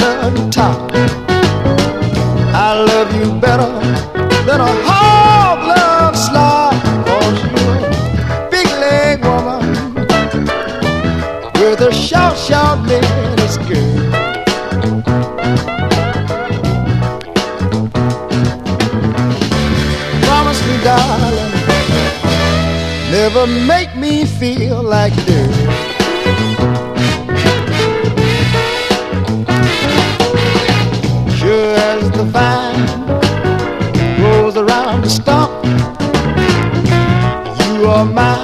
chestnut top. I love you better than a hog love slide, 'cause you're a big leg woman with a short, short mini skirt. Promise me, darling, never make me feel like dirt. Sure as the vine grows around the stump, you are mine.